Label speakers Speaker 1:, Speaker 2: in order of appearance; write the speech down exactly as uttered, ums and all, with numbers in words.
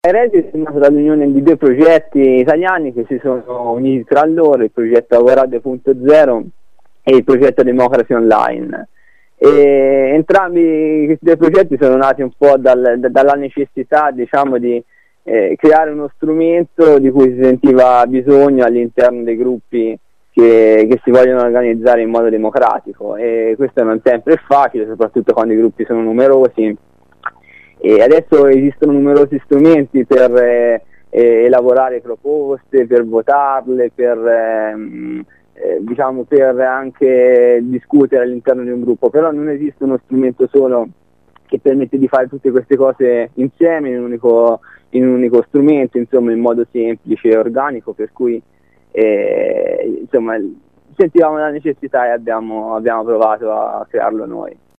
Speaker 1: Eredit è nato dall'unione di due progetti italiani che si sono uniti tra loro, il progetto Avorade punto zero e il progetto Democracy Online. E entrambi questi due progetti sono nati un po' dal, da, dalla necessità, diciamo, di eh, creare uno strumento di cui si sentiva bisogno all'interno dei gruppi che, che si vogliono organizzare in modo democratico, e questo non sempre è facile, soprattutto quando i gruppi sono numerosi. E adesso esistono numerosi strumenti per eh, eh, elaborare proposte, per votarle, per ehm, eh, diciamo per anche discutere all'interno di un gruppo, però non esiste uno strumento solo che permette di fare tutte queste cose insieme in un unico, in un unico strumento, insomma, in modo semplice e organico, per cui eh, insomma sentivamo la necessità e abbiamo, abbiamo provato a crearlo noi.